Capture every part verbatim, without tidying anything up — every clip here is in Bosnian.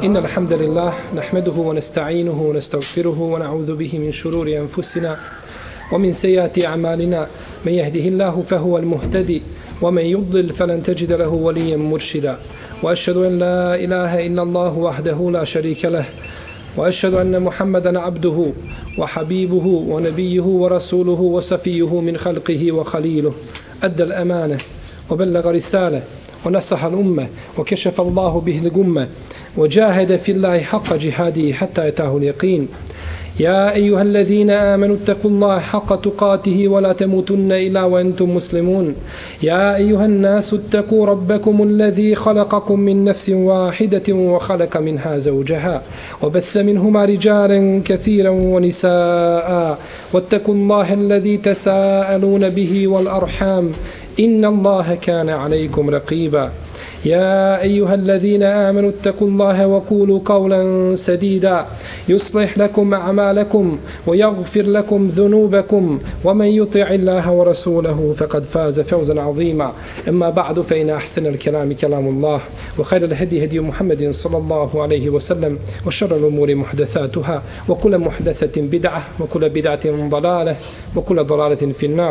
إن الحمد لله نحمده ونستعينه ونستغفره ونعوذ به من شرور أنفسنا ومن سيئات أعمالنا. من يهده الله فهو المهتدي ومن يضلل فلن تجد له وليا مرشدا. وأشهد أن لا إله إلا الله وحده لا شريك له وأشهد أن محمدا عبده وحبيبه ونبيه ورسوله وصفيه من خلقه وخليله. أدى الأمانة وبلغ رسالة ونصح الأمة وكشف الله به الغمة وجاهد في الله حق جهاده حتى أتاه اليقين. يا أيها الذين آمنوا اتقوا الله حق تقاته ولا تموتن إلا وأنتم مسلمون. يا أيها الناس اتقوا ربكم الذي خلقكم من نفس واحدة وخلق منها زوجها وبث منهما رجالا كثيرا ونساء واتقوا الله الذي تساءلون به والأرحام إن الله كان عليكم رقيبا. يا أيها الذين آمنوا اتقوا الله وقولوا قولا سديدا يصلح لكم أعمالكم ويغفر لكم ذنوبكم ومن يطع الله ورسوله فقد فاز فوزا عظيما. أما بعد فإن أحسن الكلام كلام الله وخير الهدي هدي محمد صلى الله عليه وسلم وشر الأمور محدثاتها وكل محدثة بدعة وكل بدعة ضلالة وكل ضلالة في النار.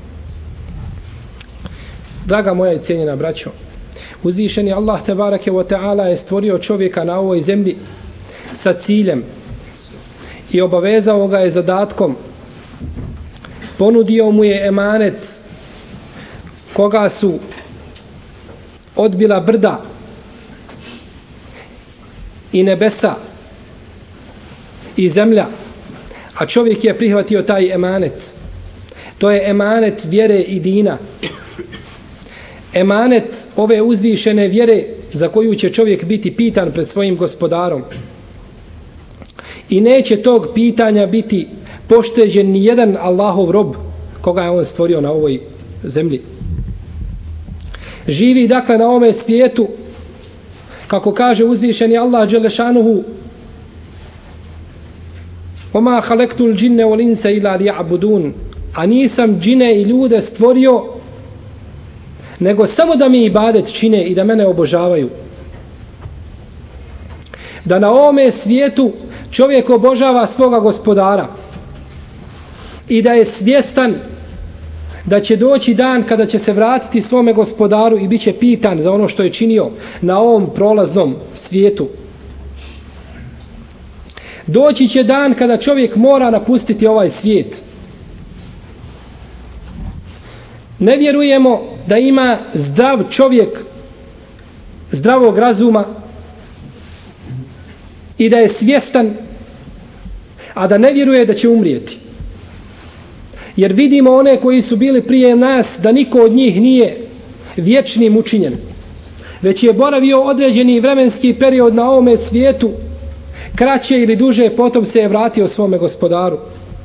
Draga moja i cijenjena braćo, uzvišeni Allah tebareke ve taala je stvorio čovjeka na ovoj zemlji sa ciljem i obavezao ga je zadatkom. Ponudio mu je emanet koga su odbila brda i nebesa i zemlja, a čovjek je prihvatio taj emanet. To je emanet vjere i dina. Emanet ove uzvišene vjere za koju će čovjek biti pitan pred svojim gospodarom. I neće tog pitanja biti pošteđen ni jedan Allahov rob koga je on stvorio na ovoj zemlji. Živi dakle na ovome svijetu, kako kaže uzvišeni Allah dželle šanuhu: وَمَا خَلَقْتُ الْجِنَّ وَالْإِنسَ إِلَّا لِيَعْبُدُونَ. A nisam džine i ljude stvorio nego samo da mi ibadet čine i da mene obožavaju. Da na ovome svijetu čovjek obožava svoga gospodara i da je svjestan da će doći dan kada će se vratiti svome gospodaru i bit će pitan za ono što je činio na ovom prolaznom svijetu. Doći će dan kada čovjek mora napustiti ovaj svijet. Ne vjerujemo da ima zdrav čovjek zdravog razuma i da je svjestan, a da ne vjeruje da će umrijeti. Jer vidimo one koji su bili prije nas da niko od njih nije vječnim učinjen, već je boravio određeni vremenski period na ovome svijetu, kraće ili duže, potom se je vratio svome gospodaru.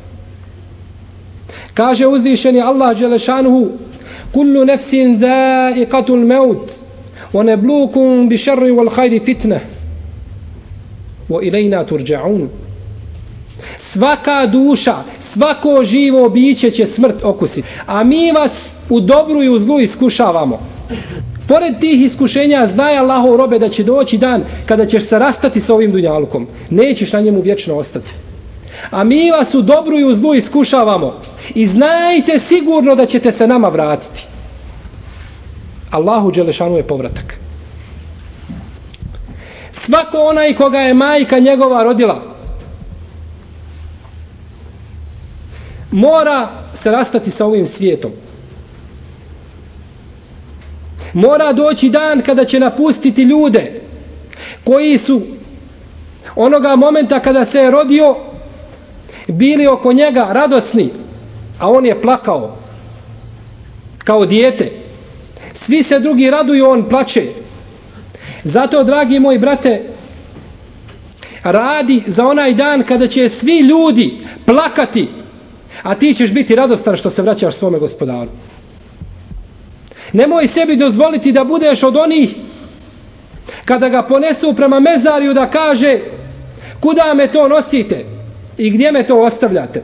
Kaže uzvišeni Allah dželle šanuhu: kullu nefsin zaiqatul maut wa nabluukum bišarri wal khayri fitnah wa ilayna turja'un. Svaka duša, svako živo biće će smrt okusiti, a mi vas u dobru i u zlu iskušavamo. Pored tih iskušenja znaj Allahov robe da će doći dan kada ćeš se rastati sa ovim dunjalukom, nećeš na njemu vječno ostati, a mi vas u dobru i u zlu iskušavamo i znajte sigurno da ćete se nama vratiti. Allahu dželešanu je povratak. Svako onaj koga je majka njegova rodila mora se rastati sa ovim svijetom. Mora doći dan kada će napustiti ljude koji su onoga momenta kada se je rodio bili oko njega radosni, a on je plakao kao dijete. Svi se drugi raduju, on plače. Zato, dragi moji brate, radi za onaj dan kada će svi ljudi plakati, a ti ćeš biti radostan što se vraćaš svome gospodaru. Nemoj sebi dozvoliti da budeš od onih kada ga ponesu prema mezariju da kaže: kuda me to nosite i gdje me to ostavljate.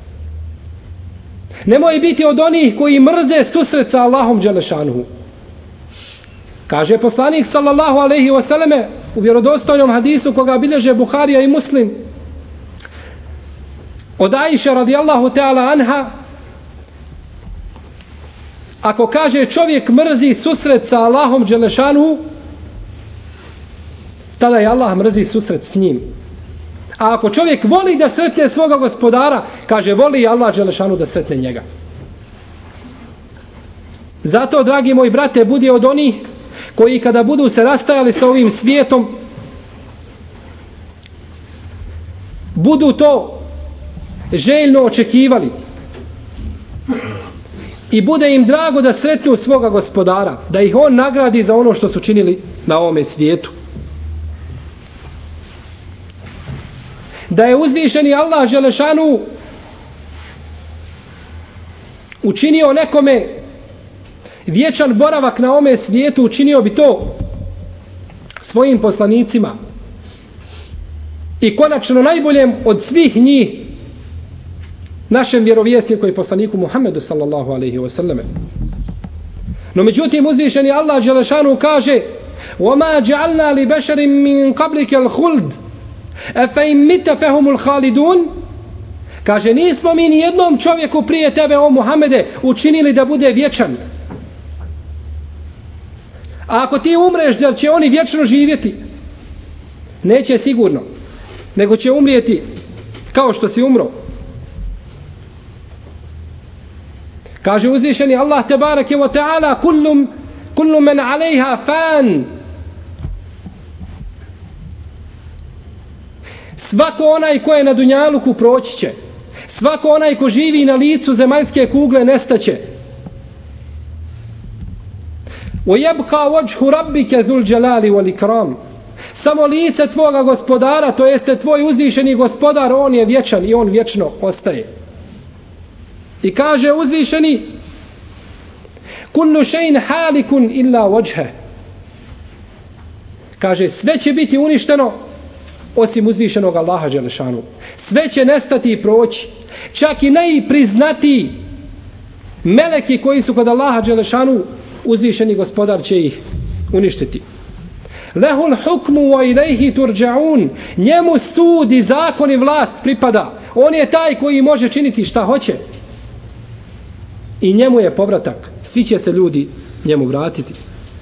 Nemoj biti od onih koji mrze susret sa Allahom dželle šanuhu. Kaže poslanik sallallahu alejhi ve selleme: u vjerodostojnom hadisu koga bilježe Buharija i Muslim od Ajše radijallahu ta'ala anha, ako kaže čovjek mrzi susret sa Allahom dželešanu, tada je Allah mrzi susret s njim. A ako čovjek voli da sretne svoga gospodara, kaže voli Allah dželešanu da sretne njega. Zato, dragi moji brate, budi od onih koji kada budu se rastajali sa ovim svijetom, budu to željno očekivali i bude im drago da sretnu svoga gospodara, da ih on nagradi za ono što su činili na ovome svijetu. Da je uzvišeni Allah dželešanu učinio nekome vječan boravak na ovome svijetu, učinio bi to svojim poslanicima i konačno najboljem od svih njih našem vjerovjesniku i poslaniku Muhammedu sallallahu alaihi wa sallam. No međutim uzvišeni Allah dželešanu kaže: وَمَا جَعَلْنَا لِبَشَرٍ مِّن قَبْلِكَ الْخُلْدِ أَفَإِن مِّتَّ فَهُمُ الْخَالِدُونَ. Kaže, nismo mi ni jednom čovjeku prije tebe, o Muhammede, učinili da bude vječan. A ako ti umreš, da će oni vječno živjeti? Neće sigurno, nego će umrijeti kao što si umro. Kaže uzvišeni Allah tebareke wa ta'ala: kullum kullu man alejha fan. Svako onaj ko je na dunjaluku proći će. Svako onaj ko živi na licu zemaljske kugle nestaće. وَيَبْقَى وَجْهُ رَبِّكَ ذُو الْجَلَالِ وَالْإِكْرَامِ. Samo lice tvoga gospodara, to jeste tvoj uzvišeni gospodar, on je vječan i on vječno ostaje. I kaže uzvišeni: kullu šejin halikun illa vajhe. Kaže, sve će biti uništeno osim uzvišenog Allaha dželešanu. Sve će nestati i proći. Čak i najpriznatiji meleki koji su kod Allaha dželešanu, uzvišeni gospodar će ih uništiti. Lehul hukmu wa ilaihi turđa'un. Njemu sud i zakon i vlast pripada. On je taj koji može činiti šta hoće. I njemu je povratak. Svi će se ljudi njemu vratiti.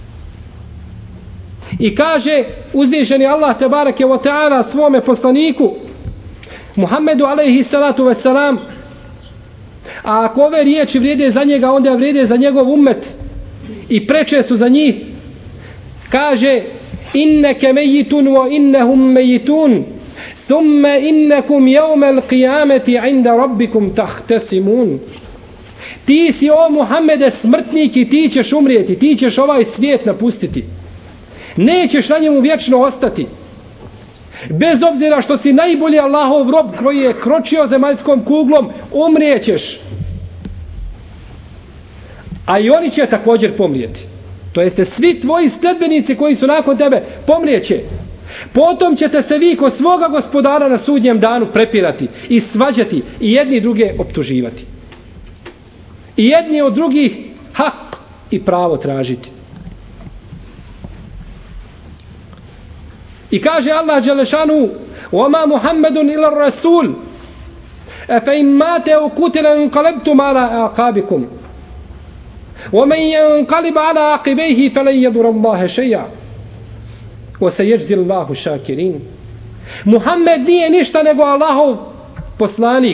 I kaže uzvišeni Allah tebareke wa ta'ala svome poslaniku Muhammedu alejhi salatu vesselam: a ako ove riječi vrijede za njega, onda vrijede za njegov ummet i preče su za njih. Kaže: inneke mejitun wa innehum mejitun thumme innekum jevmel qiyameti inda rabbikum tahtesimun. Ti si, o Muhammede, smrtnik i ti ćeš umrijeti, ti ćeš ovaj svijet napustiti. Nećeš na njemu vječno ostati. Bez obzira što si najbolji Allahov rob koji je kročio zemaljskom kuglom, umrijećeš. A i oni će također pomrijeti. To jeste svi tvoji sledbenici koji su nakon tebe pomrijeće. Potom ćete se vi kod svoga gospodara na sudnjem danu prepirati i svađati i jedni i druge optuživati. I jedni od drugih hak i pravo tražiti. I kaže Allah dželešanu: وَمَا مُحَمَّدٌ إِلَى الرَّسُولِ أَفَإِنْ مَاتَ أَوْ قُتِلَ انقَلَبْتُمْ عَلَى أَعْقَابِكُمْ وَمَنْ يَنْقَلِبْ عَلَى عَقِبَيْهِ فَلَنْ يَضُرَّ اللَّهَ شَيْئًا وَسَيَجْزِي اللَّهُ الشَّاكِرِينَ. Muhammed nije ništa nego Allahov poslanik.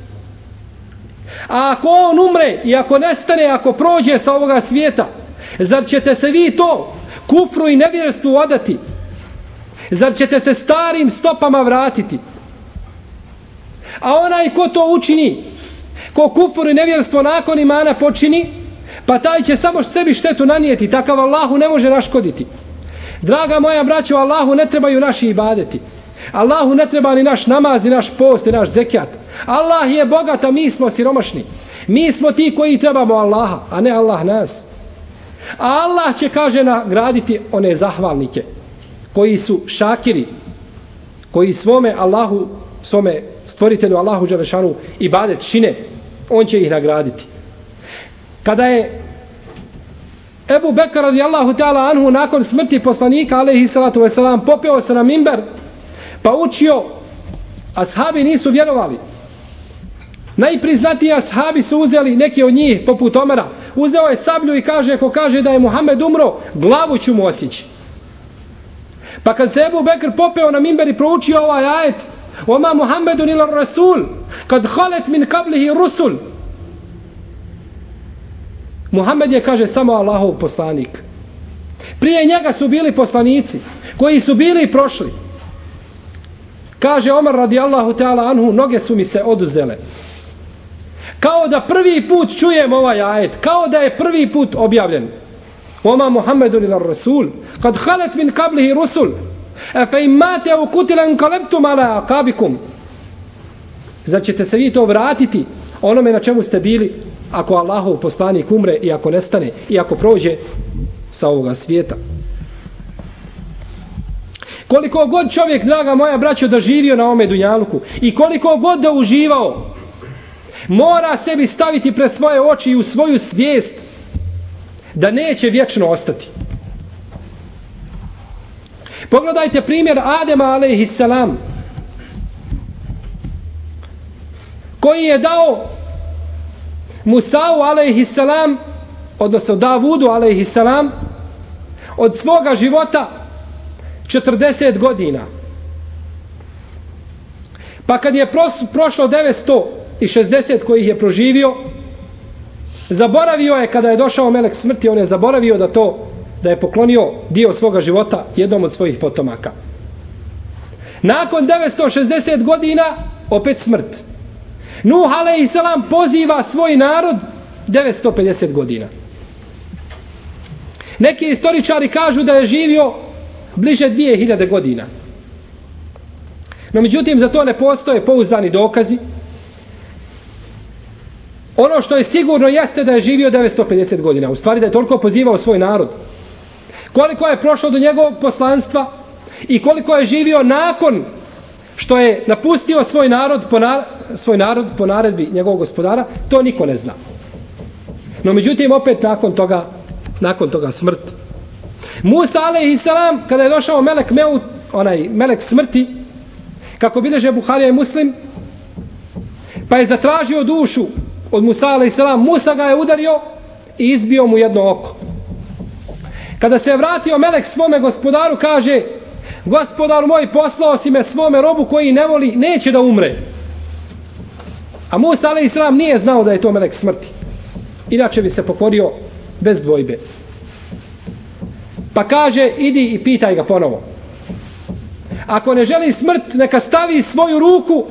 A ako on umre i ako nestane, ako prođe sa ovoga svijeta, zar ćete se vi to kufru i nevjerstvu odati? Zar ćete se starim stopama vratiti? A onaj ko to učini, ko kufru i nevjerstvo nakon imana počini, pa taj će samo sebi štetu nanijeti. Takav Allahu ne može naškoditi. Draga moja braćo, Allahu ne trebaju naši ibadeti. Allahu ne treba ni naš namaz, ni naš post, ni naš zekat. Allah je bogat, a mi smo siromašni. Mi smo ti koji trebamo Allaha, a ne Allah nas. A Allah će, kaže, nagraditi one zahvalnike koji su šakiri, koji svome Allahu, svome stvoritelju Allahu dželešanu ibadet čine. On će ih nagraditi. Kada je Ebu Bekr radijallahu ta'ala anhu nakon smrti poslanika alejhi salatu vesselam popeo se na mimber pa učio, ashabi nisu vjerovali. Najpriznatiji ashabi su uzeli, neki od njih poput Omera, uzeo je sablju i kaže, ko kaže da je Muhammed umro, glavu ću mu osjeći. Pa kad se Ebu Bekr popeo na mimber i proučio ovaj ajet, Oma Muhammedun ila rasul, kad halet min kablihi rusul, Muhammed je, kaže, samo Allahov poslanik. Prije njega su bili poslanici koji su bili i prošli. Kaže Omer radijallahu ta'ala anhu, noge su mi se oduzele. Kao da prvi put čujem ovaj ajet, kao da je prvi put objavljen. Oma Muhammedun ila rasul, kad halet min kablihi rusul, e fe imate u kutilen kaleptum ala akabikum. Znači ćete se vi to vratiti onome na čemu ste bili ako Allahov poslanik umre i ako nestane i ako prođe sa ovoga svijeta. Koliko god čovjek, draga moja braćo, da živio na ome dunjaluku i koliko god da uživao, mora sebi staviti pred svoje oči i u svoju svijest da neće vječno ostati. Pogledajte primjer Adema alejhisselam, koji je dao Musau alejhisselam, odnosno Davudu alejhisselam, od svoga života četrdeset godina. Pa kad je prošlo devetsto šezdeset kojih je proživio, zaboravio je, kada je došao melek smrti, on je zaboravio da to, da je poklonio dio svoga života jednom od svojih potomaka. Nakon devetsto šezdeset godina opet smrt. Nuh alejhisselam poziva svoj narod devetsto pedeset godina. Neki istoričari kažu da je živio bliže dvije hiljade godina. No međutim, za to ne postoje pouzdani dokazi. Ono što je sigurno jeste da je živio devetsto pedeset godina. U stvari da je toliko pozivao svoj narod. Koliko je prošlo do njegovog poslanstva i koliko je živio nakon što je napustio svoj narod po, na, svoj narod po naredbi njegovog gospodara, to niko ne zna. No međutim, opet nakon toga, nakon toga smrt. Musa alejhisselam, kada je došao melek Meut, onaj melek smrti, kako bilježe Buharija i Muslim, pa je zatražio dušu od Musa alejhisselam, Musa ga je udario i izbio mu jedno oko. Kada se je vratio melek svome gospodaru, kaže: Gospodar moj, poslao si me svome robu koji ne voli, neće da umre. A Musa alejhisselam nije znao da je to melek smrti. Inače bi se pokorio bez dvojbe. Pa kaže: idi i pitaj ga ponovo. Ako ne želi smrt, neka stavi svoju ruku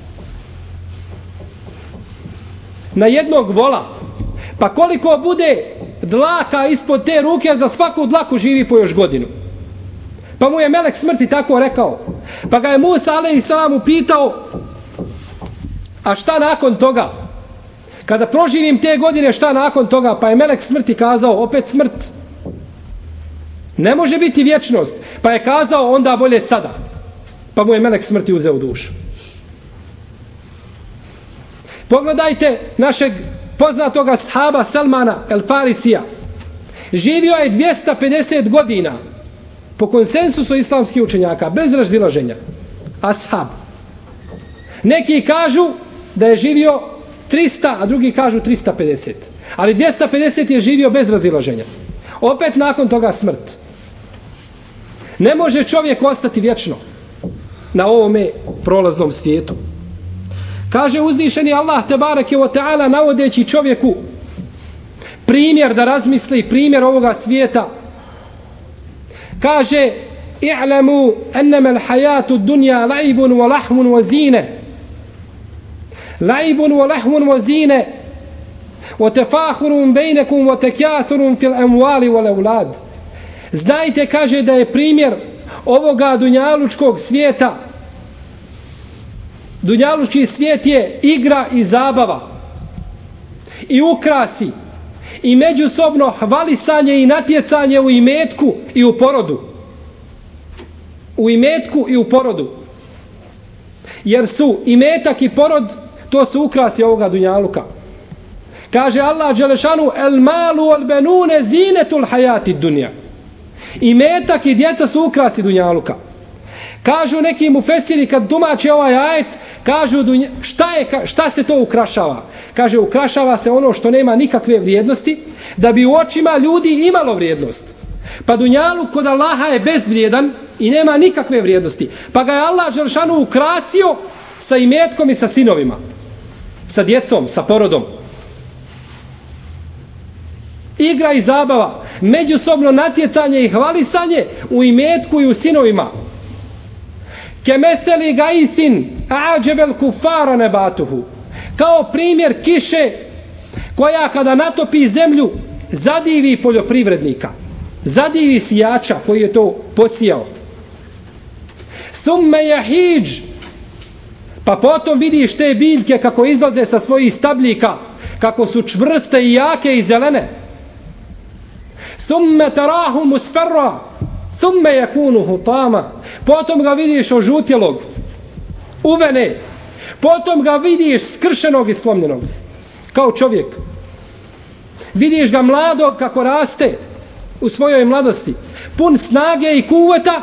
na jednog vola. Pa koliko bude dlaka ispod te ruke, za svaku dlaku živi po još godinu. Pa mu je melek smrti tako rekao. Pa ga je Musa alejhisselam upitao: a šta nakon toga? Kada proživim te godine, šta nakon toga? Pa je melek smrti kazao: opet smrt. Ne može biti vječnost. Pa je kazao: onda bolje sada. Pa mu je melek smrti uzeo dušu. Pogledajte našeg poznatoga sahaba Salmana el Farisija. Živio je dvjesto pedeset godina po konsensusu islamskih učenjaka, bez razilaženja. Ashab. Neki kažu da je živio trista, a drugi kažu trista pedeset. Ali dvjesto pedeset je živio bez razilaženja. Opet nakon toga smrt. Ne može čovjek ostati vječno na ovome prolaznom svijetu. Kaže uzvišeni Allah tebareke ve taala, navodeći čovjeku primjer da razmisli, primjer ovoga svijeta. Kaže: i'lamu annama al-hayatu ad-dunya la'ibun wa lahmun wa zina. La'ibun wa lahmun wa zina. Wa tafakhurun bainakum wa takathurun fil amwali wal awlad. Znajte, kaže, da je primjer ovoga dunjalučkog svijeta, dunjalučki svijet je igra i zabava i ukrasi i međusobno hvalisanje i natjecanje u imetku i u porodu. U imetku i u porodu. Jer su imetak i porod, to su ukrasi ovoga dunjaluka. Kaže Allah dželešanu: El malu wal benune zinetul hayati dunja. I metak i djeca su ukrasi dunjaluka. Kažu neki mufesiri kad tumače ovaj ajet, kažu šta, je, šta se to ukrašava? Kaže, ukrašava se ono što nema nikakve vrijednosti, da bi u očima ljudi imalo vrijednost. Pa dunjaluk kod Allaha je bezvrijedan i nema nikakve vrijednosti. Pa ga je Allah dželešanu ukrasio sa imetkom i sa sinovima, sa djecom, sa porodom. Igra i zabava, međusobno natjecanje i hvalisanje u imetku i u sinovima. Kemeseli gaisin a'đebel kufara nebatuhu. Kao primjer kiše koja kada natopi zemlju zadivi poljoprivrednika, zadivi sijača koji je to posijao. Summe jahidž, pa potom vidiš te biljke kako izlaze sa svojih stabljika, kako su čvrste i jake i zelene. Summe tarahu musferra, summe jakunu hutama, potom ga vidiš ožutjelog, uvene, potom ga vidiš skršenog i slomljenog, kao čovjek. Vidiš ga mladog kako raste u svojoj mladosti, pun snage i kuvveta,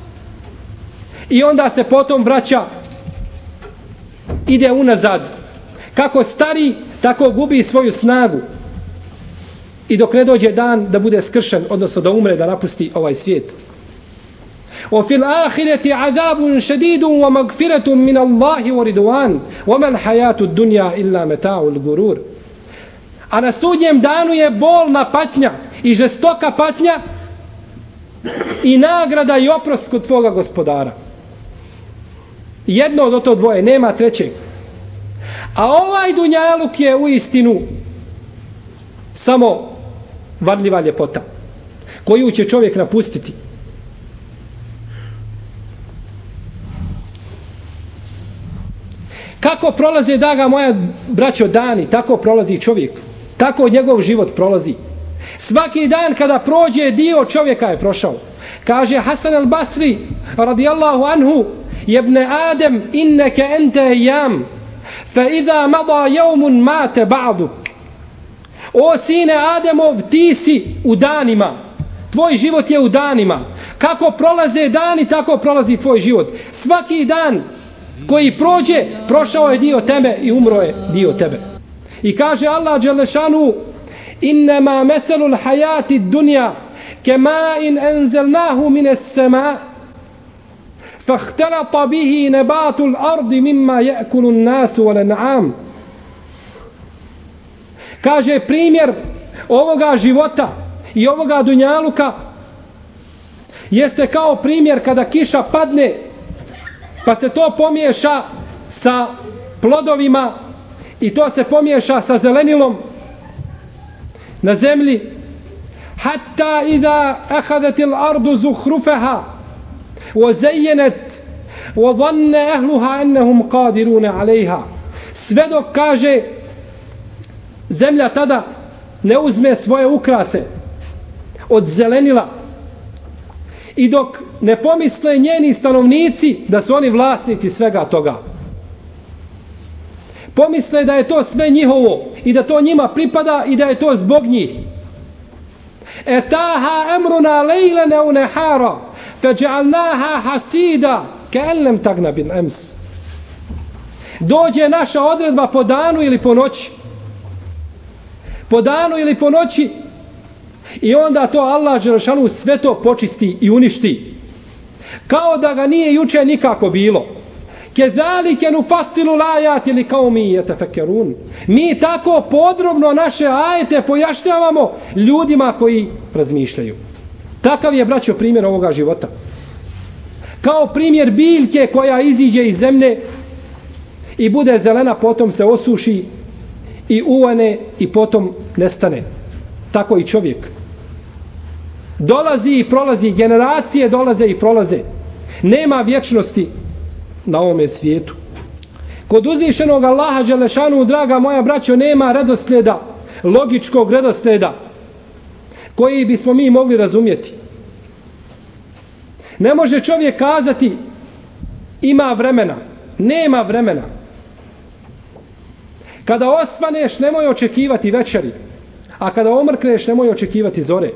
i onda se potom vraća, ide unazad. Kako stari, tako gubi svoju snagu. I dok ne dođe dan da bude skršen, odnosno da umre, da napusti ovaj svijet. وفي الآخرة عذاب شديد ومغفرة من الله ورضوان وما الحياة الدنيا إلا متاع الغرور. A na sudnjem danu je bolna patnja i žestoka patnja i nagrada i oprost kod tvoga gospodara. Jedno od to dvoje, nema trećeg. A ovaj dunjaluk je u istinu samo varljiva ljepota koju će čovjek napustiti. Kako prolaze, draga moja braćo, dani, tako prolazi čovjek. Tako njegov život prolazi. Svaki dan kada prođe, dio čovjeka je prošao. Kaže Hasan al-Basri radijallahu anhu: Jebne Adem, inneke ente jam, fa iza mada jevmun mate ba'du. O sine Ademov, ti si u danima. Tvoj život je u danima. Kako prolaze dani, tako prolazi tvoj život. Svaki dan koji prođe, prošao je dio tebe i umro je dio tebe. I kaže Allah dželešanu: Innama meselul hajati dunja kema in enzelnahu mines sema fahtelata bihi nebatul ardi mimma jekulun nasu wal an'am. Kaže, primjer ovoga života i ovoga dunjaluka jeste kao primjer kada kiša padne, pa se to pomiješa sa plodovima i to se pomiješa sa zelenilom na zemlji. Hatta iza ahadetil ardu zuhrufeha wa zayyanat wa dhanna ahluha annahum qadiruna alejha. Sve dok, kaže, zemlja tada ne uzme svoje ukrase od zelenila i dok ne pomisle njeni stanovnici da su oni vlasnici svega toga. Pomisle da je to sve njihovo i da to njima pripada i da je to zbog njih. Etaha emruna lejlene u nehara feđalnaha hasida ka'an lam tagna bil ams. Dođe naša odredba po danu ili po noći. Po danu ili po noći i onda to Allah dželešanu sve to počisti i uništi. Kao da ga nije juče nikako bilo. Kezalike nufassilu lajati li kaumi yatafakkarun. Mi tako podrobno naše ajete pojašnjavamo ljudima koji razmišljaju. Takav je, braćo, primjer ovoga života. Kao primjer biljke koja iziđe iz zemlje i bude zelena, potom se osuši i uvane i potom nestane. Tako i čovjek. Dolazi i prolazi, generacije dolaze i prolaze. Nema vječnosti na ovome svijetu. Kod uzvišenog Allaha dželešanu, draga moja braćo, nema redoslijeda, logičkog redoslijeda koji bismo mi mogli razumjeti. Ne može čovjek kazati ima vremena. Nema vremena. Kada osvaneš, nemoj očekivati večeri. A kada omrkneš, nemoj očekivati zore.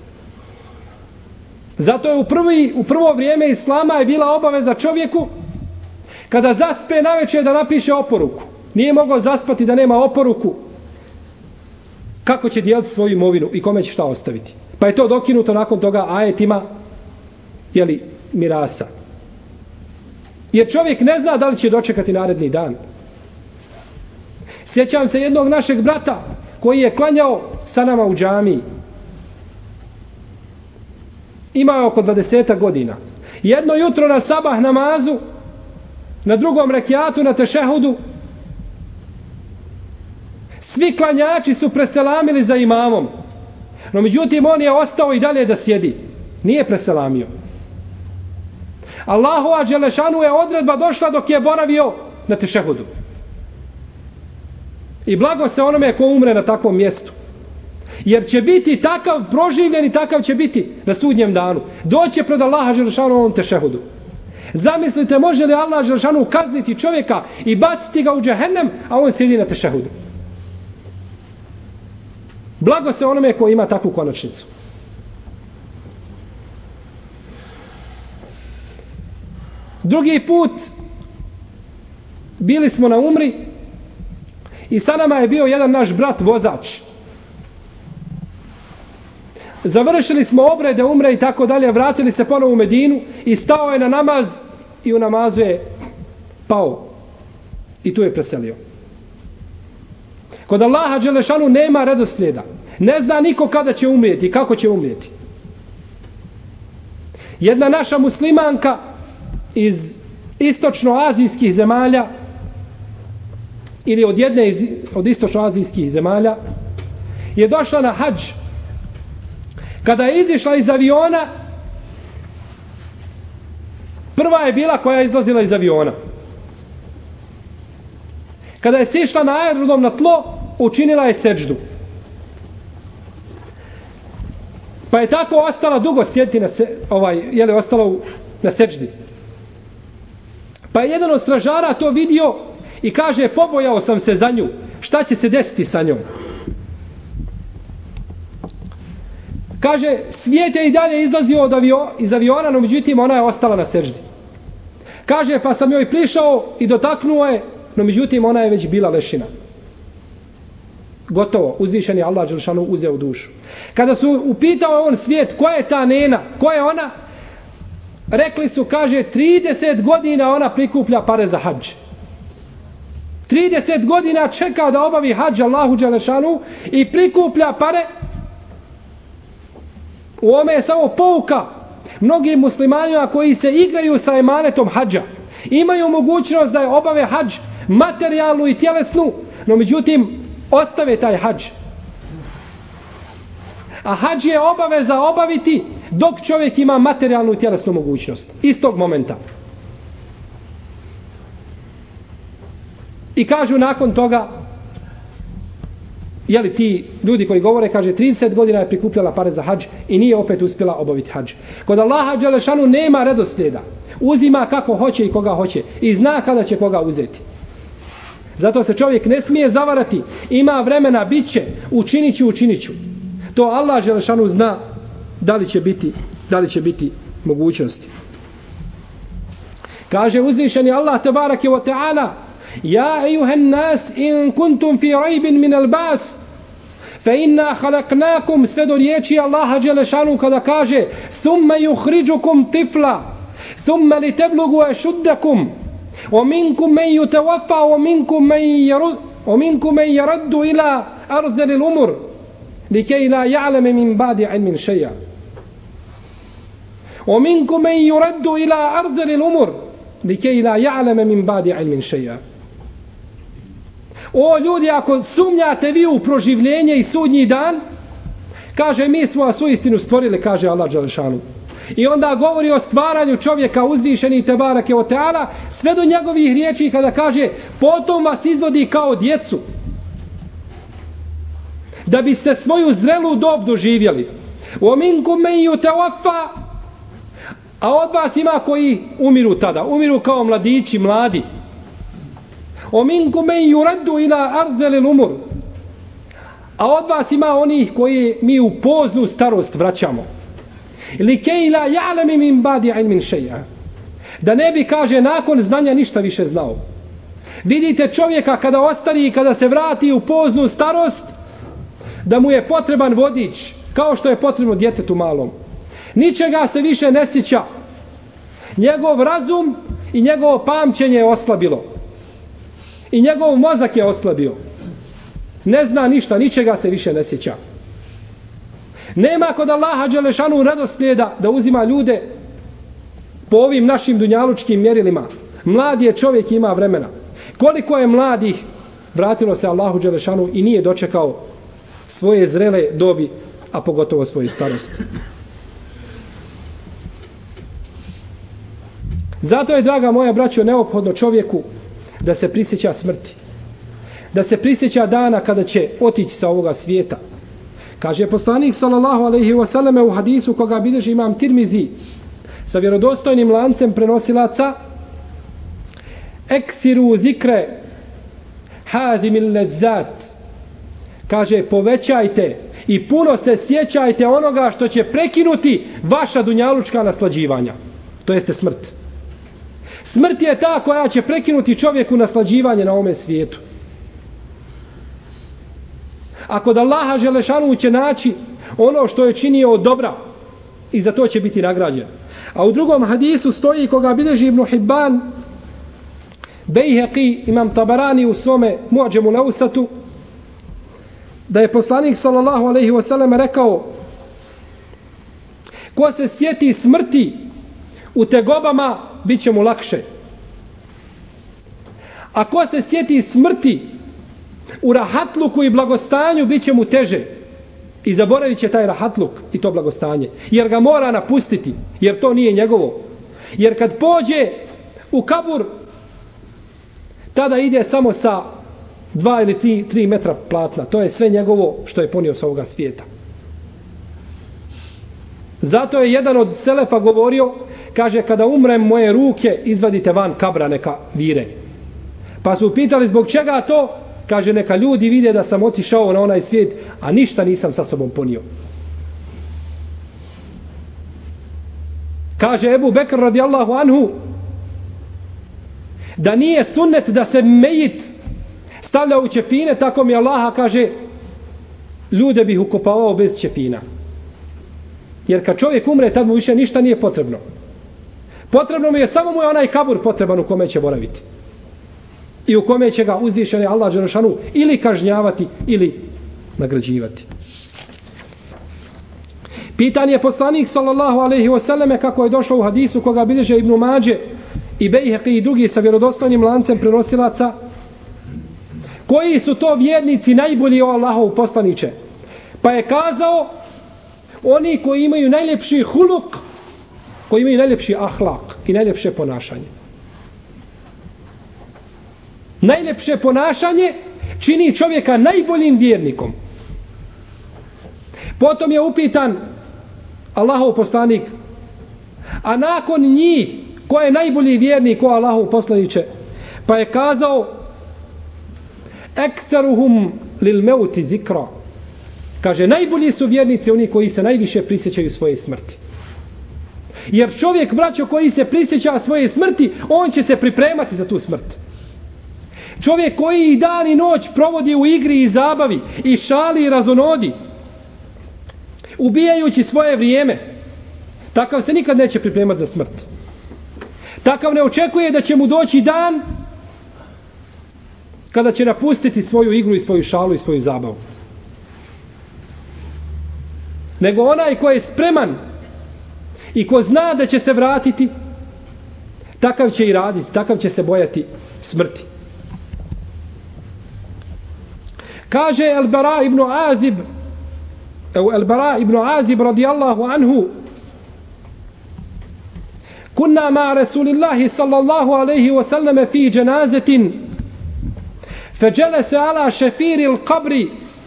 Zato je u, prvi, u prvo vrijeme Islama je bila obaveza čovjeku kada zaspe navečer da napiše oporuku. Nije mogao zaspati da nema oporuku. Kako će dijeliti svoju imovinu i kome će šta ostaviti. Pa je to dokinuto nakon toga ajetima jeli, mirasa. Jer čovjek ne zna da li će dočekati naredni dan. Sjećam se jednog našeg brata koji je klanjao sa nama u džamiji. Imao je oko dvadeset godina. Jedno jutro na sabah namazu, na drugom rekiatu, na tešehudu, svi klanjači su preselamili za imamom. No međutim on je ostao i dalje da sjedi. Nije preselamio. Allahu dželešanu je odredba došla dok je boravio na tešehudu. I blago se onome ko umre na takvom mjestu. Jer će biti takav proživljen i takav će biti na sudnjem danu. Doće pred Allaha dželešanu ovom tešehudu. Zamislite, može li Allah dželešanu kazniti čovjeka i baciti ga u džehennem, a on sjedi na tešehudu. Blago se onome ko ima takvu konačnicu. Drugi put bili smo na umri i sa nama je bio jedan naš brat vozač. Završili smo obrede umre i tako dalje, vratili se ponovo u Medinu i stao je na namaz i u namazu je pao i tu je preselio. Kod Allaha dželešanu nema redoslijeda. Ne zna niko kada će umrijeti i kako će umrijeti. Jedna naša muslimanka iz istočnoazijskih zemalja ili od jedne iz, od istočnoazijskih zemalja je došla na hadž. Kada je izišla iz aviona, prva je bila koja je izlazila iz aviona. Kada je sišla na aerodrom na tlo, učinila je seđdu. Pa je tako ostala dugo sjediti na se, ovaj, je li ostala u, na seđdi. Pa je jedan od stražara to vidio i kaže, pobojao sam se za nju. Šta će se desiti sa njom? Kaže, svijet je i dalje izlazio od avio, iz aviona, no međutim ona je ostala na seždi. Kaže, pa sam joj prišao i dotaknuo je, no međutim ona je već bila lešina. Gotovo, uzvišen je Allah dželešanu uzeo dušu. Kada su upitao on svijet, ko je ta nena, ko je ona? Rekli su, kaže, trideset godina ona prikuplja pare za hadž. trideset godina čeka da obavi hadž Allahu dželešanu i prikuplja pare. U ome je samo pouka mnogim muslimanima koji se igraju sa emanetom hadža. Imaju mogućnost da je obave hadž materijalnu i tjelesnu, no međutim ostave taj hadž. A hadž je obaveza obaviti dok čovjek ima materijalnu i tjelesnu mogućnost. Istog momenta. I kažu nakon toga, jeli ti ljudi koji govore, kaže trideset godina je prikupljala pare za hadž i nije opet uspjela obaviti hadž. Kod Allaha dželešanu nema redoslijeda. Uzima kako hoće i koga hoće. I zna kada će koga uzeti. Zato se čovjek ne smije zavarati. Ima vremena, bit će, učinit ću, učinit ću. To Allah dželešanu zna da li će biti, da li će biti mogućnosti. Kaže uzvišeni Allah tebareke ve taala: Ja ejuhan nas in kuntum fi rajbin min al-bas fa inna khalaqnakum, sve do riječi Allaha dželešanu kada kaže thumma yukhrijukum tifla thumma litablugu ashuddakum wa minkum man yutawaffa wa minkum man yarud wa minkum man yaraddu ila arzal al-umur likay la ya'lam min ba'di 'ilmin shay'a wa minkum man yuraddu ila arzal al-umur likay la ya'lam min ba'di 'ilmin shay'a. O ljudi, ako sumnjate vi u proživljenje i sudnji dan, kaže, mi smo vas uistinu stvorili, kaže Allah dželešanu. I onda govori o stvaranju čovjeka uzvišeni tebareke ve taala, sve do njegovih riječi kada kaže, potom vas izvodi kao djecu, da biste svoju zrelu dob doživjeli. O minkum men yutawaffa, a od vas ima koji umiru tada, umiru kao mladići, mladi. O minkum men yuraddu ila arzalil umur. A od vas ima onih koji mi u poznu starost vraćamo. Likej la ja'lemi min badi ilmin šeja. Da ne bi, kaže, nakon znanja ništa više znao. Vidite čovjeka kada ostari i kada se vrati u poznu starost, da mu je potreban vodič, kao što je potrebno djetetu malom. Ničega se više ne sjeća. Njegov razum i njegovo pamćenje je oslabilo. I njegov mozak je oslabio. Ne zna ništa, ničega se više ne sjeća. Nema kod Allaha dželešanu radoslijeda da uzima ljude po ovim našim dunjalučkim mjerilima. Mlad je čovjek i ima vremena. Koliko je mladih vratilo se Allahu dželešanu i nije dočekao svoje zrele dobi, a pogotovo svoju starost. Zato je, draga moja braćo, neophodno čovjeku da se prisjeća smrti. Da se prisjeća dana kada će otići sa ovoga svijeta. Kaže poslanik sallallahu alejhi ve selleme u hadisu koga bilježi imam Tirmizi sa vjerodostojnim lancem prenosilaca: Eksiru zikre hazimil lezzat. Kaže, povećajte i puno se sjećajte onoga što će prekinuti vaša dunjalučka naslađivanja. To jeste smrt. Smrt je ta koja će prekinuti čovjeku naslađivanje na ovome svijetu. A kod Allaha dželešanu će naći ono što je činio od dobra i za to će biti nagrađen. A u drugom hadisu stoji, koga bilježi Ibn Hibban, Bejheqi, imam Tabarani u svome Muadžemu Leusatu, da je poslanik sallallahu alejhi ve sellem rekao: ko se sjeti smrti u tegobama, bit će mu lakše. A ko se sjeti smrti u rahatluku i blagostanju, bit će mu teže. I zaboravit će taj rahatluk i to blagostanje. Jer ga mora napustiti. Jer to nije njegovo. Jer kad pođe u kabur, tada ide samo sa dva ili tri, tri metra platna. To je sve njegovo što je ponio sa ovoga svijeta. Zato je jedan od selefa govorio, kaže, kada umrem, moje ruke izvadite van kabra, neka vire. Pa su pitali zbog čega to? Kaže, neka ljudi vide da sam otišao na onaj svijet, a ništa nisam sa sobom ponio. Kaže Ebu Bekr radijallahu anhu, da nije sunnet da se mejit stavlja u ćepine, tako mi Allaha, kaže, ljude bih ukopavao bez ćepina. Jer kad čovjek umre, tad mu više ništa nije potrebno. Potrebno mu je, samo mu je onaj kabur potreban u kome će boraviti. I u kome će ga uzvišeni Allah dželešanu ili kažnjavati ili nagrađivati. Pitan je poslanik sallallahu alejhi ve selleme, kako je došlo u hadisu koga bilježe Ibn Mađe i Bejheqi i drugi sa vjerodostojnim lancem prenosilaca: koji su to vjernici najbolji, o Allahov poslaniče? Pa je kazao: oni koji imaju najljepši huluk, koji imaju najljepši ahlak i najljepše ponašanje. Najljepše ponašanje čini čovjeka najboljim vjernikom. Potom je upitan Allahov poslanik: a nakon njih, ko je najbolji vjernik, o Allahov poslaniče? Pa je kazao: ekseruhum lil meuti zikra. Kaže, najbolji su vjernici oni koji se najviše prisjećaju svoje smrti. Jer čovjek, braćo, koji se prisjeća svoje smrti, on će se pripremati za tu smrt. Čovjek koji i dan i noć provodi u igri i zabavi, i šali i razonodi, ubijajući svoje vrijeme, takav se nikad neće pripremati za smrt. Takav ne očekuje da će mu doći dan kada će napustiti svoju igru i svoju šalu i svoju zabavu. Nego onaj ko je spreman i ko zna da će se vratiti, takav će i raditi, takav će se bojati smrti. Kaže El-Bara ibn Azib, El-Bara ibn Azib radijallahu anhu: kunna ma Rasulillahi sallallahu alaihi wa sallam fi janazatin فجلس على شفير القبر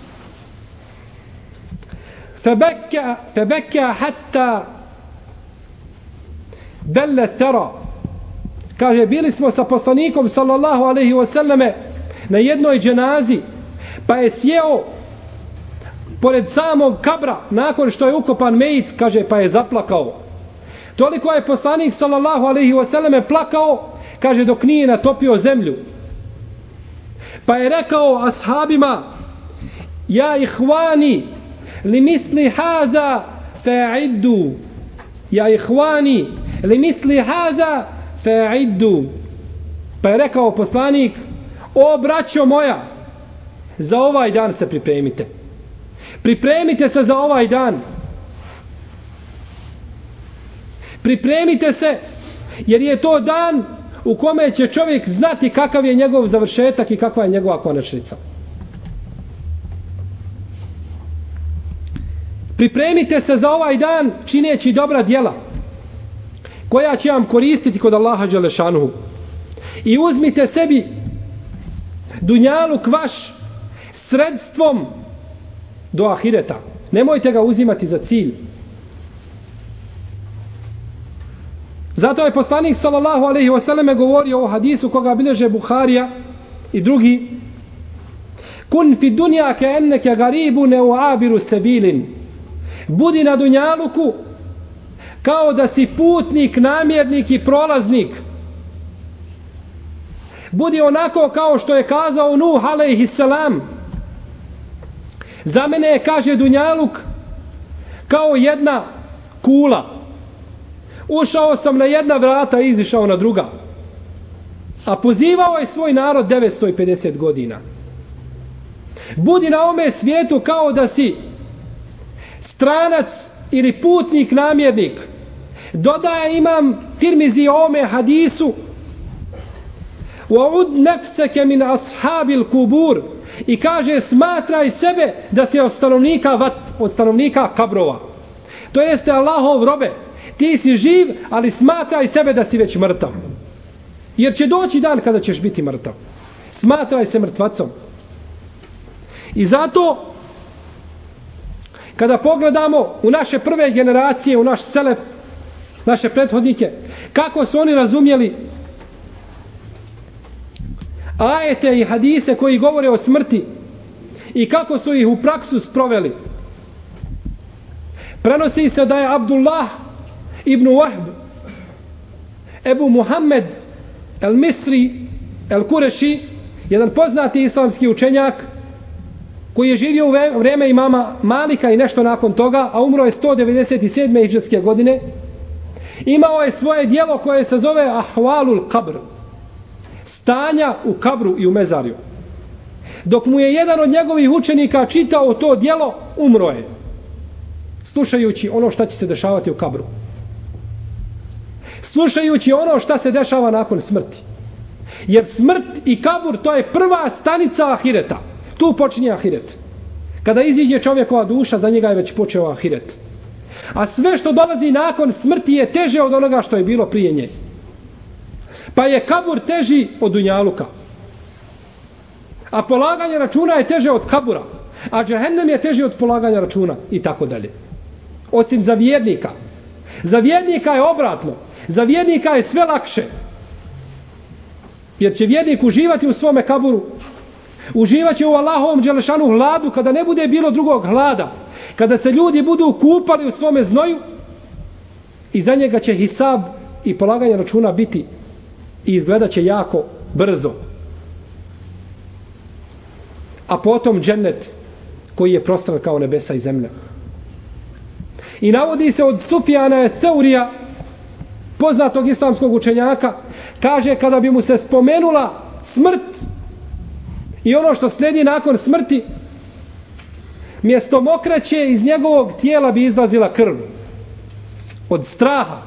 فبكى فبكى حتى بل الثرى. Kaže, bili smo sa poslanikom sallallahu alejhi ve selleme na jednoj dženazi, pa je sjeo pored samog kabra nakon što je ukopan mejit, kaže, pa je zaplakao. Toliko je poslanik sallallahu alejhi ve selleme plakao, kaže, dok nije natopio zemlju. Pa je rekao ashabima, ja ihvani li misli haza fa'iddu, ja ihvani li misli haza fa'iddu. Pa je rekao poslanik, o braćo moja, za ovaj dan se pripremite. Pripremite se za ovaj dan. Pripremite se, jer je to dan u kome će čovjek znati kakav je njegov završetak i kakva je njegova konačnica. Pripremite se za ovaj dan čineći dobra djela koja će vam koristiti kod Allaha dželešanuhu. I uzmite sebi dunjaluk vaš sredstvom do ahireta. Nemojte ga uzimati za cilj. Zato je poslanik sallallahu alejhi ve selleme govorio o hadisu koga bilježe Buharija i drugi: kun fi dunja ka enneke garibun au abiru sabilin. Budi na dunjaluku kao da si putnik, namjernik i prolaznik. Budi onako kao što je kazao Nuh alejhi selam. Za mene je, kaže, dunjaluk kao jedna kula. Ušao sam na jedna vrata i izišao na druga. A pozivao je svoj narod devetsto pedeset godina. Budi na ome svijetu kao da si stranac ili putnik, namjernik. Dodaje imam Tirmizi ome hadisu: وَعُدْ نَفْسَكَ مِنْ أَصْحَابِ الْكُبُورِ. I kaže, smatraj sebe da si od stanovnika vat, od stanovnika kabrova. To jeste, Allahov robe, ti si živ, ali smatraj sebe da si već mrtav. Jer će doći dan kada ćeš biti mrtav. Smatraj se mrtvacom. I zato, kada pogledamo u naše prve generacije, u naš selef, naše prethodnike, kako su oni razumjeli ajete i hadise koji govore o smrti i kako su ih u praksu sproveli. Prenosi se da je Abdullah ibn Wahb, Ebu Muhammed el Misri el Kureši, jedan poznati islamski učenjak koji je živio u vrijeme imama Malika i nešto nakon toga, a umro je sto devedeset sedme hidžrske godine, imao je svoje djelo koje se zove Ahvalul Qabr, stanja u kabru i u mezarju. Dok mu je jedan od njegovih učenika čitao to djelo, umro je, slušajući ono šta će se dešavati u kabru, slušajući ono šta se dešava nakon smrti. Jer smrt i kabur, to je prva stanica ahireta. Tu počinje ahiret. Kada iziđe čovjekova duša, za njega je već počeo ahiret. A sve što dolazi nakon smrti je teže od onoga što je bilo prije nje. Pa je kabur teži od dunjaluka. A polaganje računa je teže od kabura. A džehennem je teži od polaganja računa. I tako dalje. Osim za vjernika. Za vjernika je obratno. Za vjernika je sve lakše. Jer će vjernik uživati u svome kaburu. Uživat će u Allahovom dželešanu hladu kada ne bude bilo drugog hlada. Kada se ljudi budu kupali u svome znoju i za njega će hisab i polaganje računa biti i izgledat će jako brzo. A potom džennet koji je prostran kao nebesa i zemlja. I navodi se od Sufjana Seurija, poznatog islamskog učenjaka, kaže kada bi mu se spomenula smrt i ono što slijedi nakon smrti, mjesto mokraće iz njegovog tijela bi izlazila krv od straha.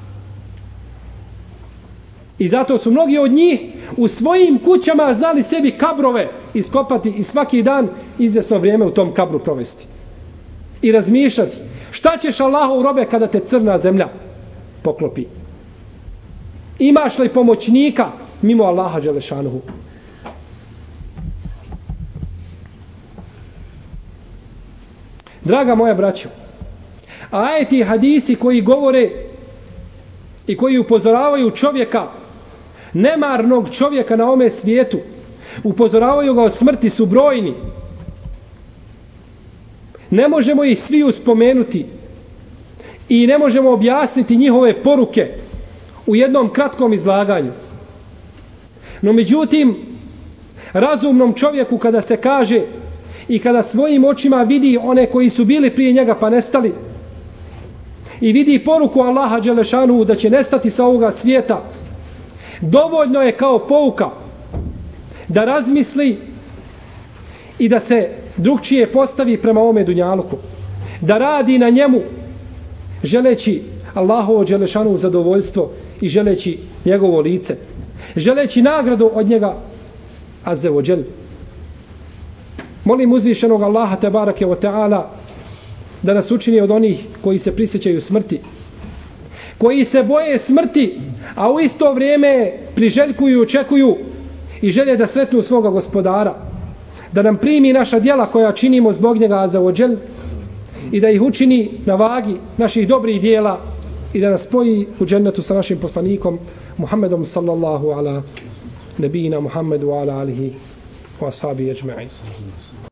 I zato su mnogi od njih u svojim kućama znali sebi kabrove iskopati i svaki dan izvjesno vrijeme u tom kabru provesti. I razmišljati šta ćeš Allahov robe kada te crna zemlja poklopi. Imaš li pomoćnika mimo Allaha dželešanuhu? Draga moja braćo, ajeti i hadisi koji govore i koji upozoravaju čovjeka nemarnog čovjeka na ome svijetu. Upozoravaju ga o smrti su brojni. Ne možemo ih svi uspomenuti i ne možemo objasniti njihove poruke u jednom kratkom izlaganju. No međutim, razumnom čovjeku kada se kaže i kada svojim očima vidi one koji su bili prije njega pa nestali i vidi poruku Allaha dželešanu da će nestati sa ovoga svijeta, dovoljno je kao pouka da razmisli i da se drugčije postavi prema ovome dunjaluku, da radi na njemu želeći Allahovo dželešanu zadovoljstvo i želeći njegovo lice, želeći nagradu od njega azze wa džel. Molim uzvišenog Allaha tebarake wa ta'ala da nas učini od onih koji se prisjećaju smrti, koji se boje smrti, a u isto vrijeme priželjkuju i očekuju i žele da sretnu svoga gospodara, da nam primi naša djela koja činimo zbog njega azze wa džel i da ih učini na vagi naših dobrih djela i da nas spoji u džennetu sa našim poslanikom Muhammedom sallallahu ala nebijina Muhammedu ala alihi wa ashabi ajma'in.